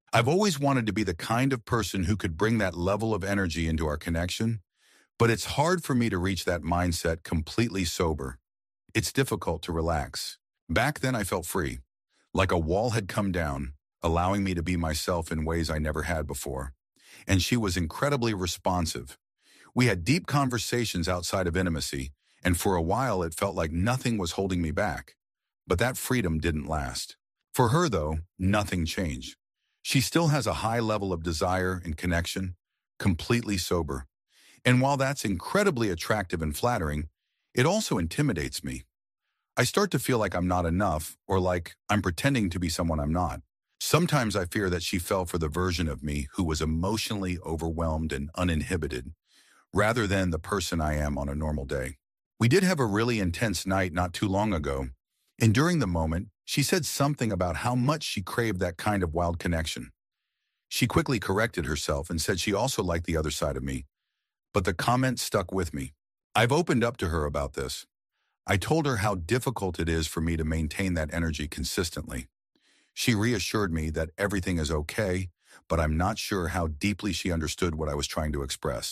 I've always wanted to be the kind of person who could bring that level of energy into our connection, but it's hard for me to reach that mindset completely sober. It's difficult to relax. Back then I felt free, like a wall had come down, allowing me to be myself in ways I never had before. And she was incredibly responsive. We had deep conversations outside of intimacy, and for a while it felt like nothing was holding me back. But that freedom didn't last. For her, though, nothing changed. She still has a high level of desire and connection, completely sober. And while that's incredibly attractive and flattering, it also intimidates me. I start to feel like I'm not enough, or like I'm pretending to be someone I'm not. Sometimes I fear that she fell for the version of me who was emotionally overwhelmed and uninhibited, rather than the person I am on a normal day. We did have a really intense night not too long ago, and during the moment, she said something about how much she craved that kind of wild connection. She quickly corrected herself and said she also liked the other side of me, but the comment stuck with me. I've opened up to her about this. I told her how difficult it is for me to maintain that energy consistently. She reassured me that everything is okay, but I'm not sure how deeply she understood what I was trying to express.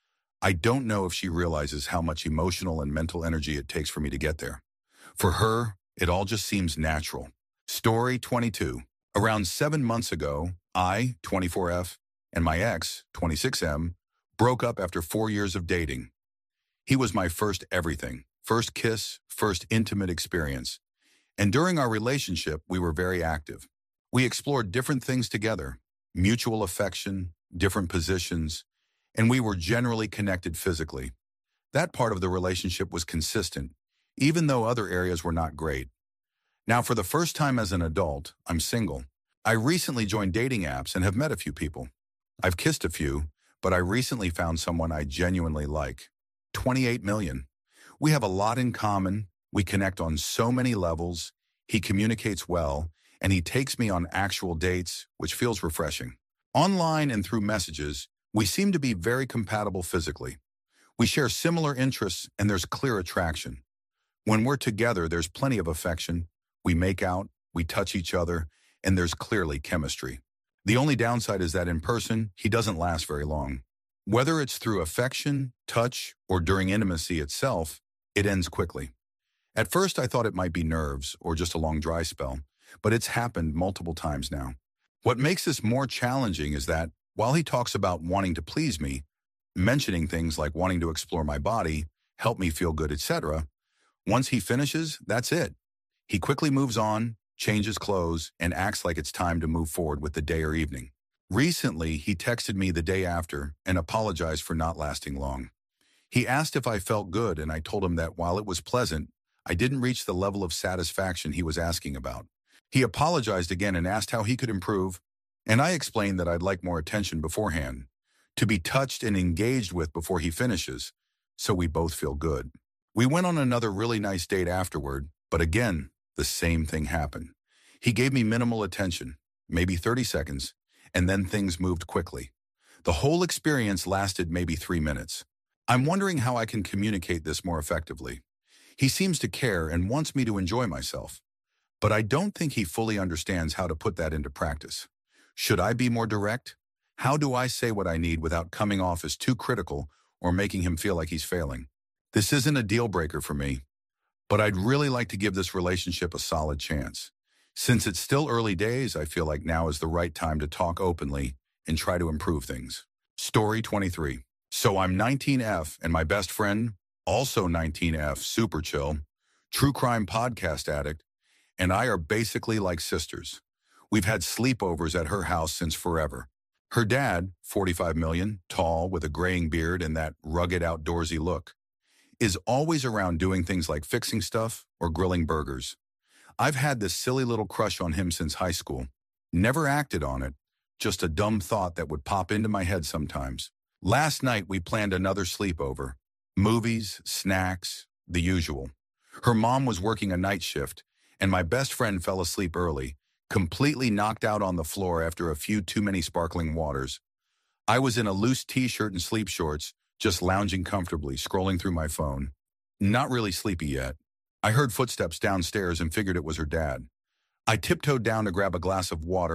I don't know if she realizes how much emotional and mental energy it takes for me to get there. For her, it all just seems natural. Story twenty-two. Around seven months ago, I, twenty-four F, and my ex, twenty-six M, broke up after four years of dating. He was my first everything, first kiss, first intimate experience. And during our relationship, we were very active. We explored different things together, mutual affection, different positions, and we were generally connected physically. That part of the relationship was consistent, even though other areas were not great. Now, for the first time as an adult, I'm single. I recently joined dating apps and have met a few people. I've kissed a few, but I recently found someone I genuinely like. twenty-eight million. We have a lot in common. We connect on so many levels. He communicates well, and he takes me on actual dates, which feels refreshing. Online and through messages, we seem to be very compatible physically. We share similar interests, and there's clear attraction. When we're together, there's plenty of affection. We make out, we touch each other, and there's clearly chemistry. The only downside is that in person, he doesn't last very long. Whether it's through affection, touch, or during intimacy itself, it ends quickly. At first, I thought it might be nerves or just a long dry spell, but it's happened multiple times now. What makes this more challenging is that, while he talks about wanting to please me, mentioning things like wanting to explore my body, help me feel good, et cetera, once he finishes, that's it. He quickly moves on, changes clothes, and acts like it's time to move forward with the day or evening. Recently, he texted me the day after and apologized for not lasting long. He asked if I felt good, and I told him that while it was pleasant, I didn't reach the level of satisfaction he was asking about. He apologized again and asked how he could improve, and I explained that I'd like more attention beforehand, to be touched and engaged with before he finishes, so we both feel good. We went on another really nice date afterward, but again, the same thing happened. He gave me minimal attention, maybe thirty seconds, and then things moved quickly. The whole experience lasted maybe three minutes. I'm wondering how I can communicate this more effectively. He seems to care and wants me to enjoy myself, but I don't think he fully understands how to put that into practice. Should I be more direct? How do I say what I need without coming off as too critical or making him feel like he's failing? This isn't a deal breaker for me, but I'd really like to give this relationship a solid chance. Since it's still early days, I feel like now is the right time to talk openly and try to improve things. Story twenty-three. So I'm nineteen F, and my best friend, also nineteen F, super chill, true crime podcast addict, and I are basically like sisters. We've had sleepovers at her house since forever. Her dad, forty-five million, tall, with a graying beard and that rugged outdoorsy look, is always around doing things like fixing stuff or grilling burgers. I've had this silly little crush on him since high school. Never acted on it, just a dumb thought that would pop into my head sometimes. Last night we planned another sleepover. Movies, snacks, the usual. Her mom was working a night shift, and my best friend fell asleep early, completely knocked out on the floor after a few too many sparkling waters. I was in a loose t-shirt and sleep shorts, just lounging comfortably, scrolling through my phone. Not really sleepy yet. I heard footsteps downstairs and figured it was her dad. I tiptoed down to grab a glass of water,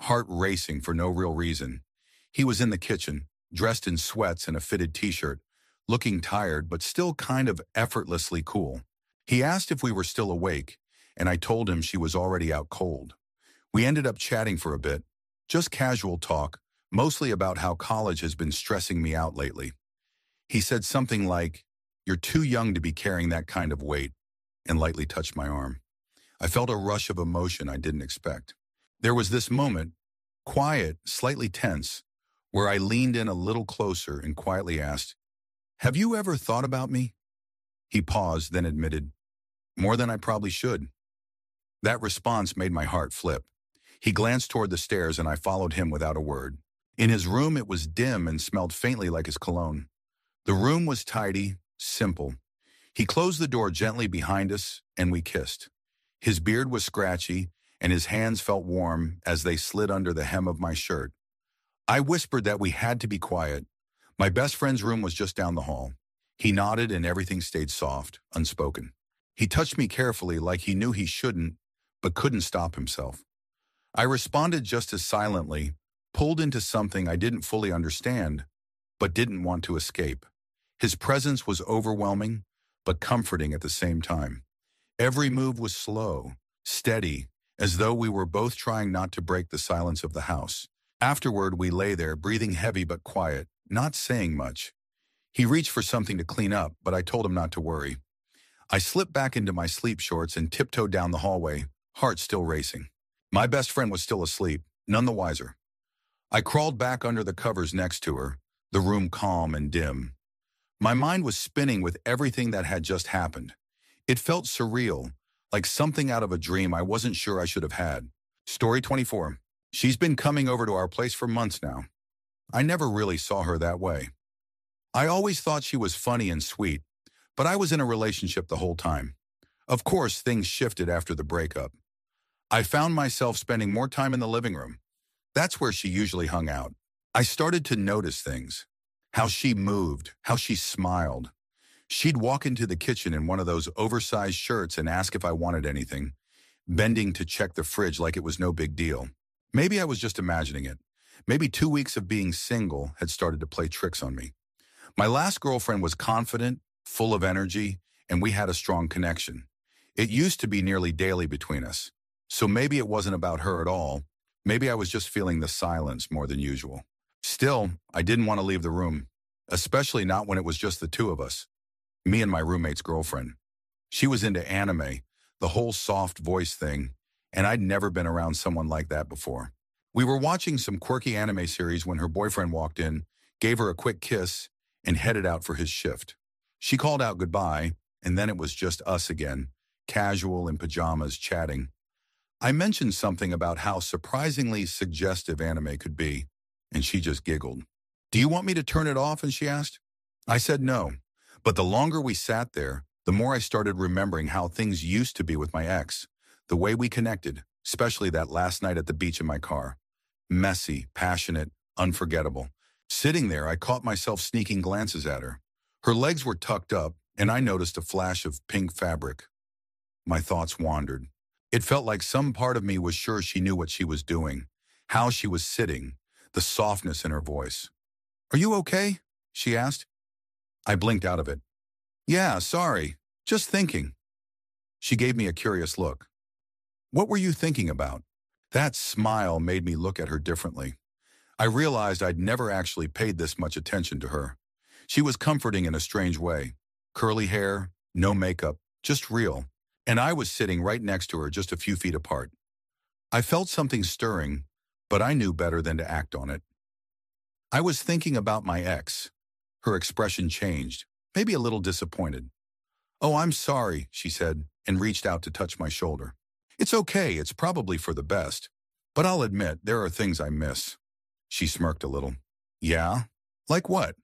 heart racing for no real reason. He was in the kitchen, dressed in sweats and a fitted t-shirt, looking tired but still kind of effortlessly cool. He asked if we were still awake, and I told him she was already out cold. We ended up chatting for a bit, just casual talk, mostly about how college has been stressing me out lately. He said something like, "You're too young to be carrying that kind of weight," and lightly touched my arm. I felt a rush of emotion I didn't expect. There was this moment, quiet, slightly tense, where I leaned in a little closer and quietly asked, "Have you ever thought about me?" He paused, then admitted, "More than I probably should." That response made my heart flip. He glanced toward the stairs and I followed him without a word. In his room, it was dim and smelled faintly like his cologne. The room was tidy, simple. He closed the door gently behind us and we kissed. His beard was scratchy and his hands felt warm as they slid under the hem of my shirt. I whispered that we had to be quiet. My best friend's room was just down the hall. He nodded and everything stayed soft, unspoken. He touched me carefully like he knew he shouldn't, but couldn't stop himself. I responded just as silently, pulled into something I didn't fully understand, but didn't want to escape. His presence was overwhelming, but comforting at the same time. Every move was slow, steady, as though we were both trying not to break the silence of the house. Afterward, we lay there, breathing heavy but quiet, not saying much. He reached for something to clean up, but I told him not to worry. I slipped back into my sleep shorts and tiptoed down the hallway, heart still racing. My best friend was still asleep, none the wiser. I crawled back under the covers next to her, the room calm and dim. My mind was spinning with everything that had just happened. It felt surreal, like something out of a dream I wasn't sure I should have had. Story twenty-four. She's been coming over to our place for months now. I never really saw her that way. I always thought she was funny and sweet, but I was in a relationship the whole time. Of course, things shifted after the breakup. I found myself spending more time in the living room. That's where she usually hung out. I started to notice things. How she moved, how she smiled. She'd walk into the kitchen in one of those oversized shirts and ask if I wanted anything, bending to check the fridge like it was no big deal. Maybe I was just imagining it. Maybe two weeks of being single had started to play tricks on me. My last girlfriend was confident, full of energy, and we had a strong connection. It used to be nearly daily between us. So maybe it wasn't about her at all. Maybe I was just feeling the silence more than usual. Still, I didn't want to leave the room, especially not when it was just the two of us, me and my roommate's girlfriend. She was into anime, the whole soft voice thing, and I'd never been around someone like that before. We were watching some quirky anime series when her boyfriend walked in, gave her a quick kiss, and headed out for his shift. She called out goodbye, and then it was just us again, casual in pajamas, chatting. I mentioned something about how surprisingly suggestive anime could be, and she just giggled. "Do you want me to turn it off?" and she asked. I said no, but the longer we sat there, the more I started remembering how things used to be with my ex, the way we connected, especially that last night at the beach in my car. Messy, passionate, unforgettable. Sitting there, I caught myself sneaking glances at her. Her legs were tucked up, and I noticed a flash of pink fabric. My thoughts wandered. It felt like some part of me was sure she knew what she was doing, how she was sitting, the softness in her voice. "Are you okay?" she asked. I blinked out of it. "Yeah, sorry. Just thinking." She gave me a curious look. "What were you thinking about?" That smile made me look at her differently. I realized I'd never actually paid this much attention to her. She was comforting in a strange way. Curly hair, no makeup, just real. And I was sitting right next to her, just a few feet apart. I felt something stirring, but I knew better than to act on it. I was thinking about my ex. Her expression changed, maybe a little disappointed. "Oh, I'm sorry," she said, and reached out to touch my shoulder. "It's okay, it's probably for the best. But I'll admit, there are things I miss." She smirked a little. "Yeah? Like what?"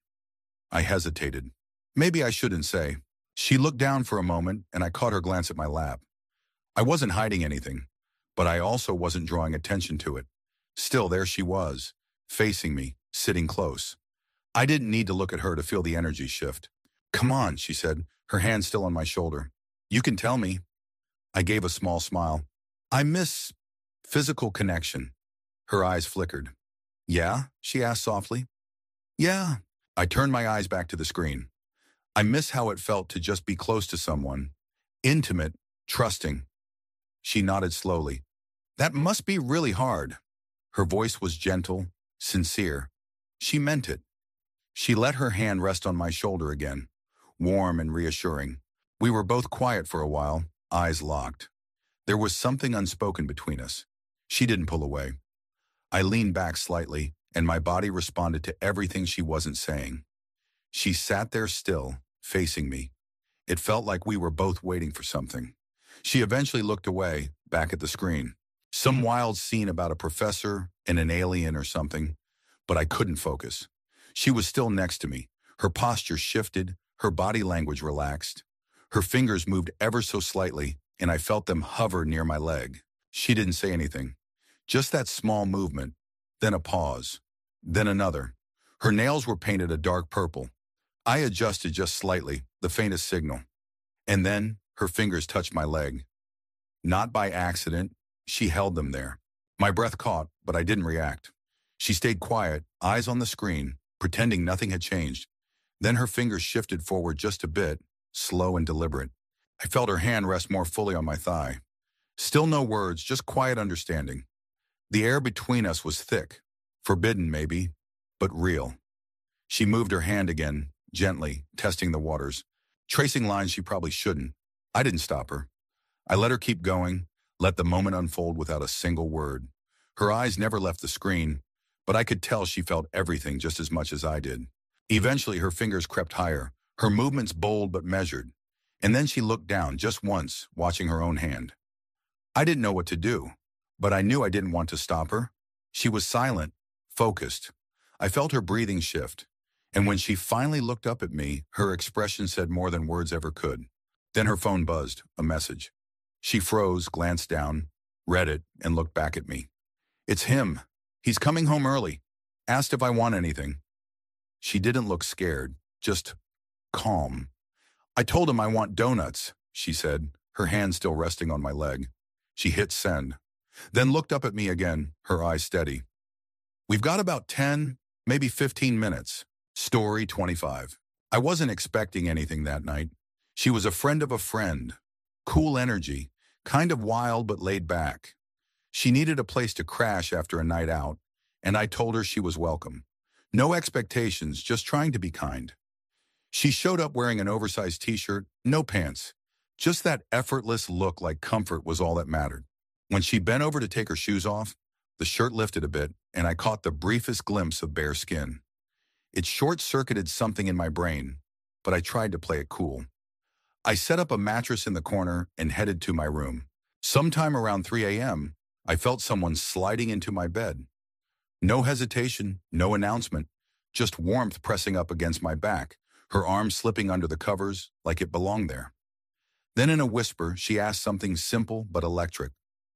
I hesitated. Maybe I shouldn't say. She looked down for a moment, and I caught her glance at my lap. I wasn't hiding anything, but I also wasn't drawing attention to it. Still, there she was, facing me, sitting close. I didn't need to look at her to feel the energy shift. "Come on," she said, her hand still on my shoulder. "You can tell me." I gave a small smile. "I miss physical connection." Her eyes flickered. Yeah? She asked softly. Yeah. I turned my eyes back to the screen. I miss how it felt to just be close to someone. Intimate, trusting. She nodded slowly. That must be really hard. Her voice was gentle, sincere. She meant it. She let her hand rest on my shoulder again, warm and reassuring. We were both quiet for a while, eyes locked. There was something unspoken between us. She didn't pull away. I leaned back slightly, and my body responded to everything she wasn't saying. She sat there still, facing me. It felt like we were both waiting for something. She eventually looked away, back at the screen. Some wild scene about a professor and an alien or something, but I couldn't focus. She was still next to me. Her posture shifted, her body language relaxed. Her fingers moved ever so slightly, and I felt them hover near my leg. She didn't say anything. Just that small movement, then a pause, then another. Her nails were painted a dark purple. I adjusted just slightly, the faintest signal. And then her fingers touched my leg. Not by accident, she held them there. My breath caught, but I didn't react. She stayed quiet, eyes on the screen, pretending nothing had changed. Then her fingers shifted forward just a bit, slow and deliberate. I felt her hand rest more fully on my thigh. Still no words, just quiet understanding. The air between us was thick, forbidden maybe, but real. She moved her hand again, gently, testing the waters, tracing lines she probably shouldn't. I didn't stop her. I let her keep going, let the moment unfold without a single word. Her eyes never left the screen, but I could tell she felt everything just as much as I did. Eventually, her fingers crept higher, her movements bold but measured. And then she looked down just once, watching her own hand. I didn't know what to do, but I knew I didn't want to stop her. She was silent, focused. I felt her breathing shift, and when she finally looked up at me, her expression said more than words ever could. Then her phone buzzed, a message. She froze, glanced down, read it, and looked back at me. It's him. He's coming home early. Asked if I want anything. She didn't look scared, just calm. I told him I want donuts, she said, her hand still resting on my leg. She hit send, then looked up at me again, her eyes steady. We've got about ten, maybe fifteen minutes. Story twenty-five. I wasn't expecting anything that night. She was a friend of a friend. Cool energy, kind of wild but laid back. She needed a place to crash after a night out, and I told her she was welcome. No expectations, just trying to be kind. She showed up wearing an oversized t-shirt, no pants. Just that effortless look like comfort was all that mattered. When she bent over to take her shoes off, the shirt lifted a bit, and I caught the briefest glimpse of bare skin. It short-circuited something in my brain, but I tried to play it cool. I set up a mattress in the corner and headed to my room. Sometime around three a m, I felt someone sliding into my bed. No hesitation, no announcement, just warmth pressing up against my back, her arm slipping under the covers like it belonged there. Then in a whisper, she asked something simple but electric.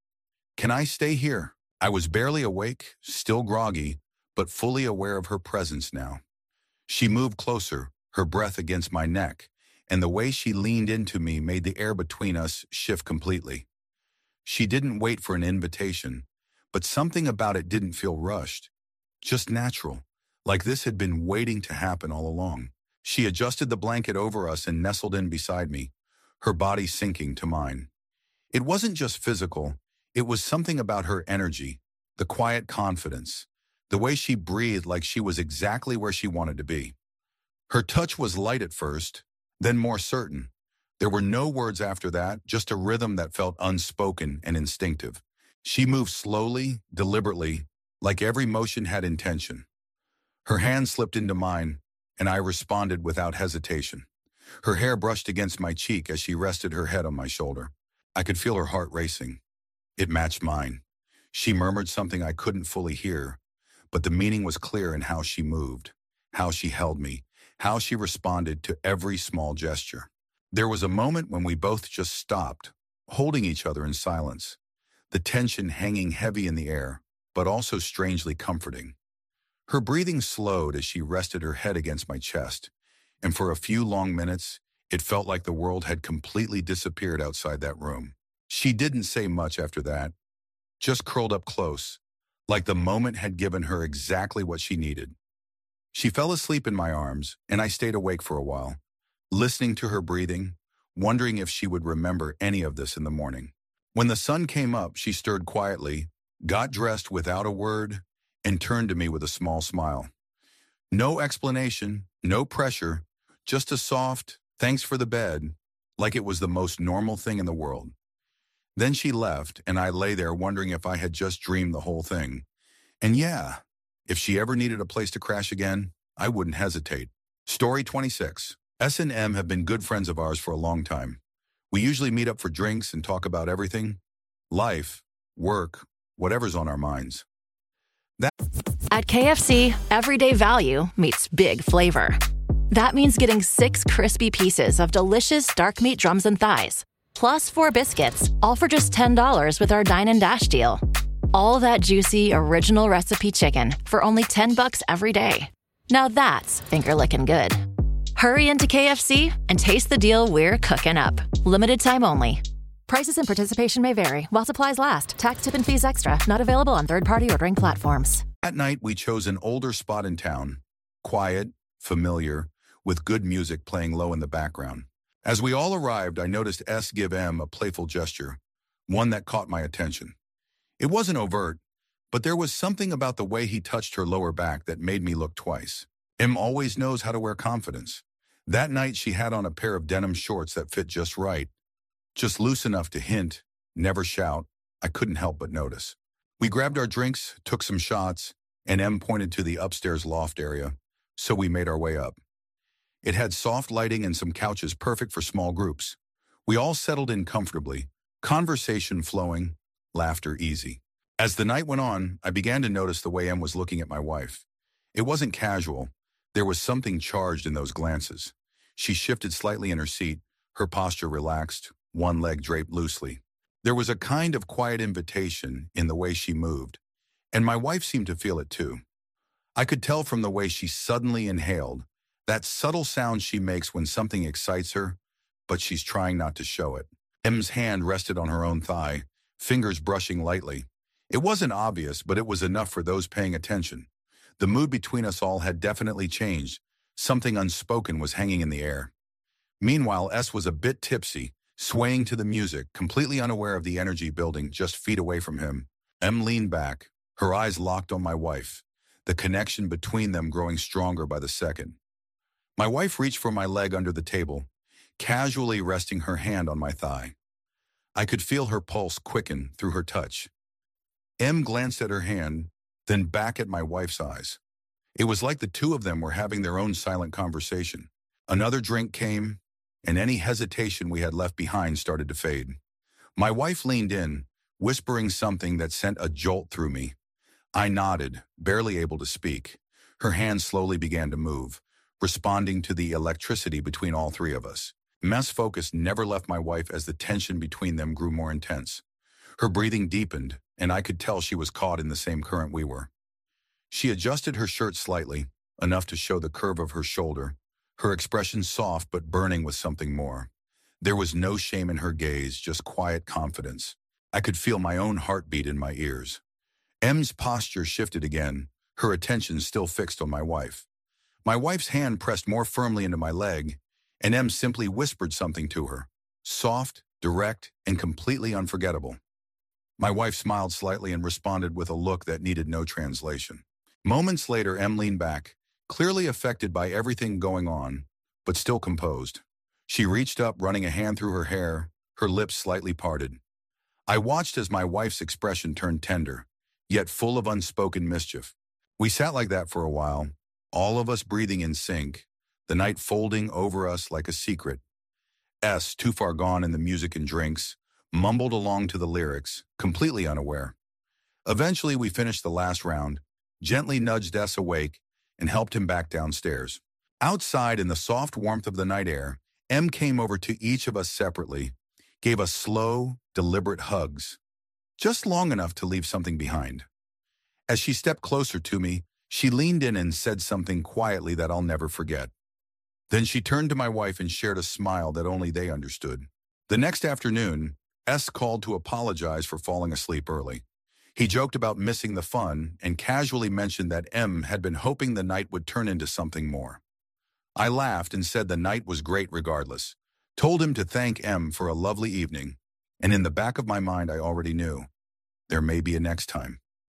Can I stay here? I was barely awake, still groggy, but fully aware of her presence now. She moved closer, her breath against my neck, and the way she leaned into me made the air between us shift completely. She didn't wait for an invitation, but something about it didn't feel rushed, just natural, like this had been waiting to happen all along. She adjusted the blanket over us and nestled in beside me, her body sinking to mine. It wasn't just physical, it was something about her energy, the quiet confidence, the way she breathed like she was exactly where she wanted to be. Her touch was light at first, then more certain. There were no words after that, just a rhythm that felt unspoken and instinctive. She moved slowly, deliberately, like every motion had intention. Her hand slipped into mine, and I responded without hesitation. Her hair brushed against my cheek as she rested her head on my shoulder. I could feel her heart racing. It matched mine. She murmured something I couldn't fully hear, but the meaning was clear in how she moved, how she held me, how she responded to every small gesture. There was a moment when we both just stopped, holding each other in silence, the tension hanging heavy in the air, but also strangely comforting. Her breathing slowed as she rested her head against my chest, and for a few long minutes, it felt like the world had completely disappeared outside that room. She didn't say much after that, just curled up close, like the moment had given her exactly what she needed. She fell asleep in my arms, and I stayed awake for a while, listening to her breathing, wondering if she would remember any of this in the morning. When the sun came up, she stirred quietly, got dressed without a word, and turned to me with a small smile. No explanation, no pressure, just a soft, thanks for the bed, like it was the most normal thing in the world. Then she left, and I lay there wondering if I had just dreamed the whole thing. And yeah, if she ever needed a place to crash again, I wouldn't hesitate. Story twenty-six. S and M have been good friends of ours for a long time. We usually meet up for drinks and talk about everything. Life, work, whatever's on our minds. That At K F C, everyday value meets big flavor. That means getting six crispy pieces of delicious dark meat drums and thighs, plus four biscuits, all for just ten dollars with our Dine and Dash deal. All that juicy, original recipe chicken for only ten bucks every day. Now that's finger-licking good. Hurry into K F C and taste the deal we're cooking up. Limited time only. Prices and participation may vary while supplies last. Tax, tip, and fees extra. Not available on third-party ordering platforms. That night, we chose an older spot in town. Quiet, familiar, with good music playing low in the background. As we all arrived, I noticed S give M a playful gesture, one that caught my attention. It wasn't overt, but there was something about the way he touched her lower back that made me look twice. M always knows how to wear confidence. That night, she had on a pair of denim shorts that fit just right, just loose enough to hint, never shout. I couldn't help but notice. We grabbed our drinks, took some shots, and M pointed to the upstairs loft area, so we made our way up. It had soft lighting and some couches perfect for small groups. We all settled in comfortably, conversation flowing, laughter easy. As the night went on, I began to notice the way M was looking at my wife. It wasn't casual. There was something charged in those glances. She shifted slightly in her seat, her posture relaxed, one leg draped loosely. There was a kind of quiet invitation in the way she moved, and my wife seemed to feel it too. I could tell from the way she suddenly inhaled, that subtle sound she makes when something excites her, but she's trying not to show it. M's hand rested on her own thigh, fingers brushing lightly. It wasn't obvious, but it was enough for those paying attention. The mood between us all had definitely changed. Something unspoken was hanging in the air. Meanwhile, S was a bit tipsy, swaying to the music, completely unaware of the energy building just feet away from him. M leaned back, her eyes locked on my wife, the connection between them growing stronger by the second. My wife reached for my leg under the table, casually resting her hand on my thigh. I could feel her pulse quicken through her touch. M glanced at her hand, then back at my wife's eyes. It was like the two of them were having their own silent conversation. Another drink came, and any hesitation we had left behind started to fade. My wife leaned in, whispering something that sent a jolt through me. I nodded, barely able to speak. Her hand slowly began to move, responding to the electricity between all three of us. M's focus never left my wife as the tension between them grew more intense. Her breathing deepened, and I could tell she was caught in the same current we were. She adjusted her shirt slightly, enough to show the curve of her shoulder, her expression soft but burning with something more. There was no shame in her gaze, just quiet confidence. I could feel my own heartbeat in my ears. M's posture shifted again, her attention still fixed on my wife. My wife's hand pressed more firmly into my leg, and M simply whispered something to her, soft, direct, and completely unforgettable. My wife smiled slightly and responded with a look that needed no translation. Moments later, M leaned back, clearly affected by everything going on, but still composed. She reached up, running a hand through her hair, her lips slightly parted. I watched as my wife's expression turned tender, yet full of unspoken mischief. We sat like that for a while, all of us breathing in sync, the night folding over us like a secret. S, too far gone in the music and drinks, mumbled along to the lyrics, completely unaware. Eventually, we finished the last round, gently nudged S awake, and helped him back downstairs. Outside, in the soft warmth of the night air, M came over to each of us separately, gave us slow, deliberate hugs, just long enough to leave something behind. As she stepped closer to me, she leaned in and said something quietly that I'll never forget. Then she turned to my wife and shared a smile that only they understood. The next afternoon, S called to apologize for falling asleep early. He joked about missing the fun and casually mentioned that M had been hoping the night would turn into something more. I laughed and said the night was great regardless, told him to thank M for a lovely evening, and in the back of my mind I already knew there may be a next time.